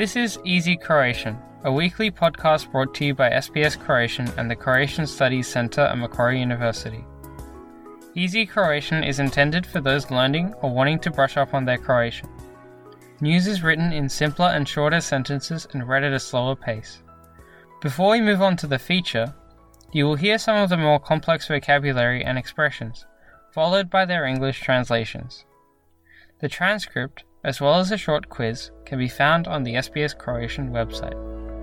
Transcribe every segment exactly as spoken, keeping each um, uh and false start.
This is Easy Croatian, a weekly podcast brought to you by S B S Croatian and the Croatian Studies Centre at Macquarie University. Easy Croatian is intended for those learning or wanting to brush up on their Croatian. News is written in simpler and shorter sentences and read at a slower pace. Before we move on to the feature, you will hear some of the more complex vocabulary and expressions, followed by their English translations. The transcript, as well as a short quiz, can be found on the S B S Croatian website.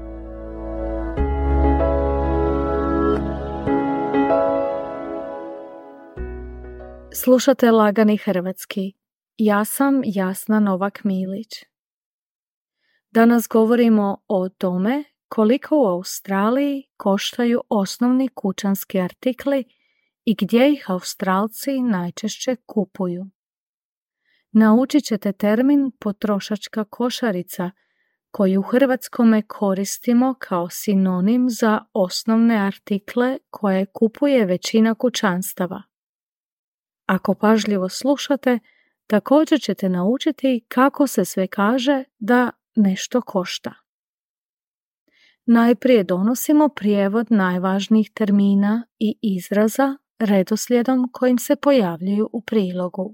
Slušate Lagani hrvatski. Ja sam Jasna Novak-Milić. Danas govorimo o tome koliko u Australiji koštaju osnovni kućanski artikli i gdje ih Australci najčešće kupuju. Naučit ćete termin potrošačka košarica, koji u hrvatskome koristimo kao sinonim za osnovne artikle koje kupuje većina kućanstava. Ako pažljivo slušate, također ćete naučiti kako se sve kaže da nešto košta. Najprije donosimo prijevod najvažnijih termina i izraza redoslijedom kojim se pojavljuju u prilogu.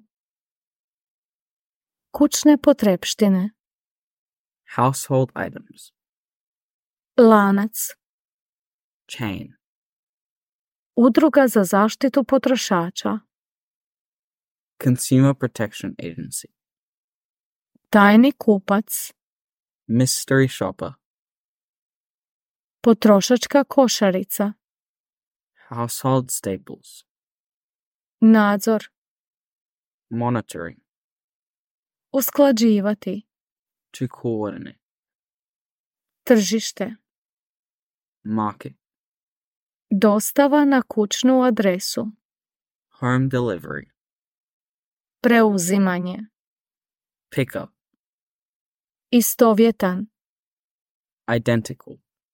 Kućne potrepštine. Household items. Lanac. Chain. Udruga za zaštitu potrošača. Consumer Protection Agency. Tajni kupac. Mystery shopper. Potrošačka košarica. Household staples. Nadzor. Monitoring. Usklađivati. To coordinate. Tržište. Market. Dostava na kućnu adresu. Home delivery. Preuzimanje. Pick up. Istovjetan. Identical.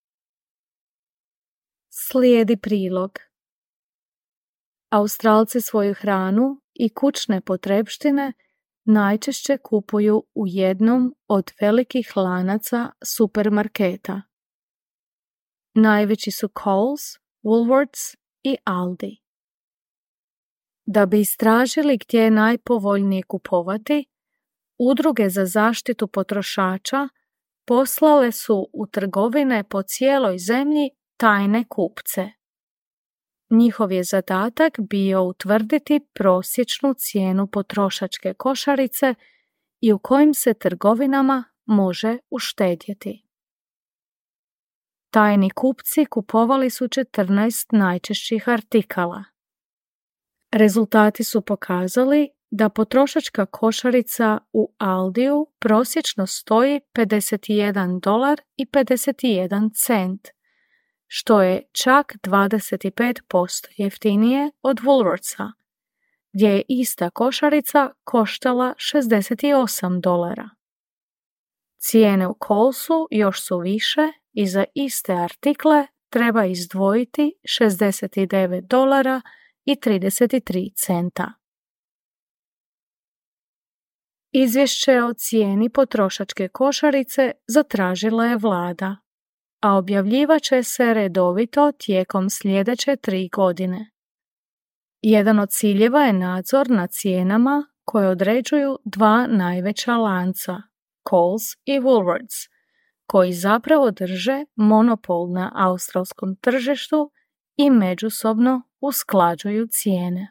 Slijedi prilog. Australci svoju hranu i kućne potrepštine najčešće kupuju u jednom od velikih lanaca supermarketa. Najveći su Coles, Woolworths i Aldi. Da bi istražili gdje je najpovoljnije kupovati, udruge za zaštitu potrošača poslale su u trgovine po cijeloj zemlji tajne kupce. Njihov je zadatak bio utvrditi prosječnu cijenu potrošačke košarice i u kojim se trgovinama može uštedjeti. Tajni kupci kupovali su četrnaest najčešćih artikala. Rezultati su pokazali da potrošačka košarica u Aldiju prosječno stoji pedeset jedan dolar i pedeset jedan cent, što je čak dvadeset pet posto jeftinije od Woolworthsa, gdje je ista košarica koštala šezdeset osam dolara. Cijene u Colesu još su više i za iste artikle treba izdvojiti šezdeset devet dolara i trideset tri centa. Izvješće o cijeni potrošačke košarice zatražila je vlada, a objavljivat će se redovito tijekom sljedeće tri godine. Jedan od ciljeva je nadzor nad cijenama koje određuju dva najveća lanca, Coles i Woolworths, koji zapravo drže monopol na australskom tržištu i međusobno usklađuju cijene.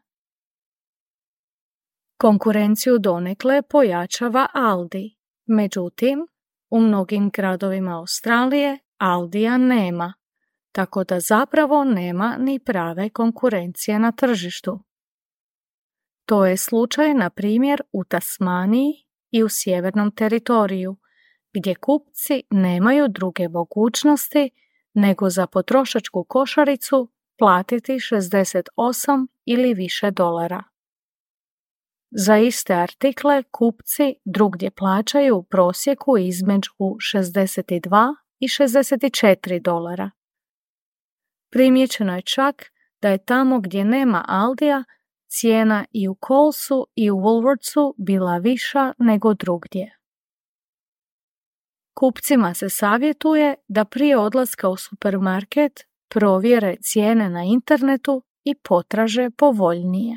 Konkurenciju donekle pojačava Aldi, međutim, u mnogim gradovima Australije Aldija nema, tako da zapravo nema ni prave konkurencije na tržištu. To je slučaj, na primjer, u Tasmaniji i u Sjevernom teritoriju, gdje kupci nemaju druge mogućnosti nego za potrošačku košaricu platiti šezdeset osam ili više dolara. Za iste artikle kupci drugdje plaćaju u prosjeku između šezdeset dva i šezdeset četiri dolara. Primijećeno je čak da je tamo gdje nema Aldija cijena i u Colesu i u Woolworthsu bila viša nego drugdje. Kupcima se savjetuje da prije odlaska u supermarket provjere cijene na internetu i potraže povoljnije.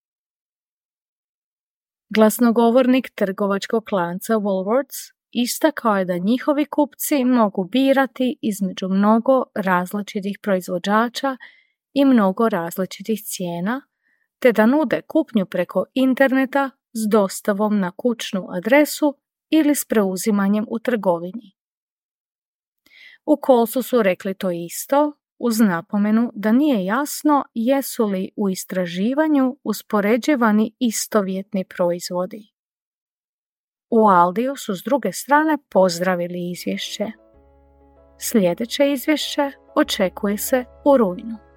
Glasnogovornik trgovačkog lanca Woolworths istakao je da njihovi kupci mogu birati između mnogo različitih proizvođača i mnogo različitih cijena, te da nude kupnju preko interneta s dostavom na kućnu adresu ili s preuzimanjem u trgovini. U Kohlsu su rekli to isto, uz napomenu da nije jasno jesu li u istraživanju uspoređivani istovjetni proizvodi. U Aldiju su s druge strane pozdravili izvješće. Sljedeće izvješće očekuje se u rujnu.